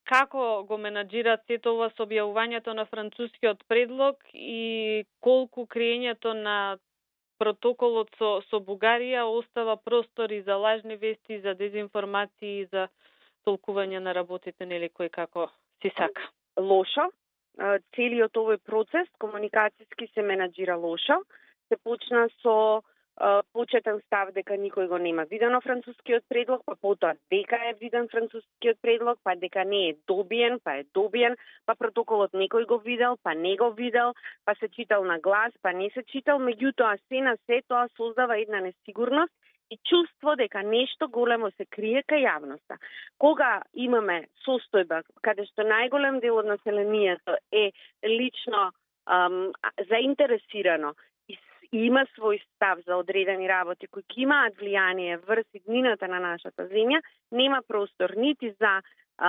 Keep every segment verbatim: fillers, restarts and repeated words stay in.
како го менаџираат сето ова со објавувањето на францускиот предлог и колку крењето на протоколот со, со Бугарија остава простор и за лажни вести, за дезинформации, и за толкување на работите, нели, кој како си сака. Лошо. Целиот овој процес комуникацијски се менаџира лошо. Се почна со почетен став дека никој го нема видено францускиот предлог, па потоа дека е виден францускиот предлог, па дека не е добиен, па е добиен, па протоколот некој го видел, па не го видел, па се читал на глас, па не се читал, меѓутоа се на се тоа создава една несигурност и чувство дека нешто големо се крие кај јавноста. Кога имаме состојба каде што најголем дел од населението е лично ам, заинтересирано и има свој став за одредени работи кои ќе имаат влијание врз иднината на нашата земја, нема простор нити за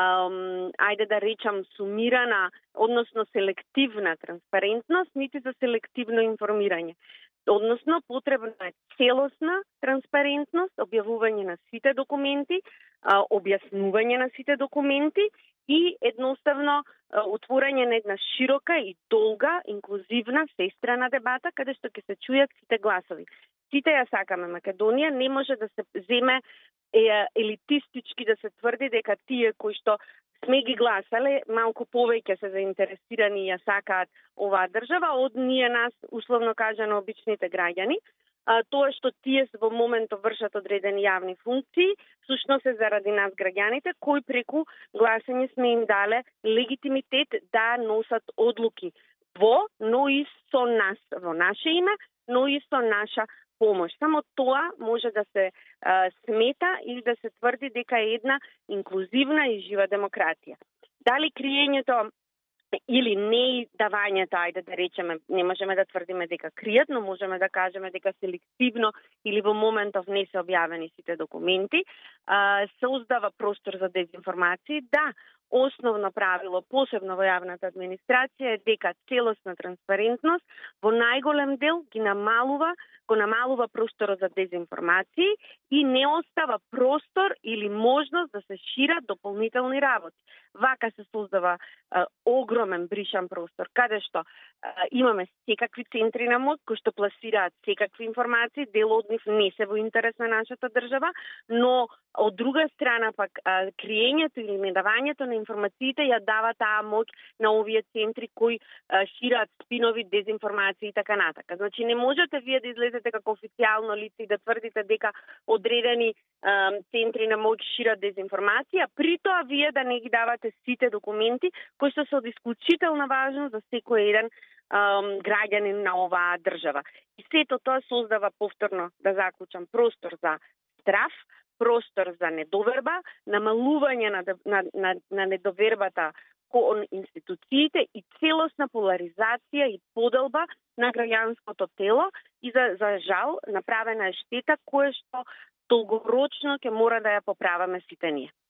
ам, ајде да речам сумирана, односно селективна транспарентност, нити за селективно информирање. Односно, потребна е целосна транспарентност, објавување на сите документи, објаснување на сите документи и едноставно отворање на една широка и долга, инклузивна, всестрана дебата, каде што ќе се чујат сите гласови. Сите ја сакаме Македонија, не може да се земе е, елитистички да се тврди дека тие кои што сме ги гласале, малку повеќе се заинтересирани и ја сакаат оваа држава од ние нас, условно кажано, обичните граѓани. А, тоа што тие во моментот вршат одредени јавни функции, всушност е заради нас граѓаните, кои преку гласање сме им дале легитимитет да носат одлуки во, но и со нас, во наше име, но и со наша помош. Само тоа може да се а, смета или да се тврди дека е една инклузивна и жива демократија. Дали криењето или не давањето, ајде да речеме, не можеме да тврдиме дека кријат, но можеме да кажеме дека селективно или во моментов не се објавени сите документи, а, создава простор за дезинформации. Да, основно правило, посебно во јавната администрација, е дека целосна транспарентност во најголем дел ги намалува, го намалува просторот за дезинформации и не остава простор или можност да се шират дополнителни работи. Вака се создава а, огромен бришан простор, каде што а, имаме секакви центри на моќ кои што пласираат секакви информации, дел од нив не се во интерес на нашата држава, но од друга страна пак а, криењето или недавањето на информациите ја дава таа моќ на овие центри кои а, шираат спинови, дезинформации и така натака. Значи не можете вие да излезете како официјално лице и да тврдите дека одредени а, центри на моќ шират дезинформација, при тоа вие да не ги давате сите документи кои што се од исклучителна важност за секој еден um, граѓанин на оваа држава. И сето тоа создава, повторно да заклучам, простор за страф, простор за недоверба, намалување на, на, на, на недовербата кон институциите и целосна поларизација и поделба на граѓанското тело и за, за жал направена е штета која што долгорочно ќе мора да ја поправаме сите ние.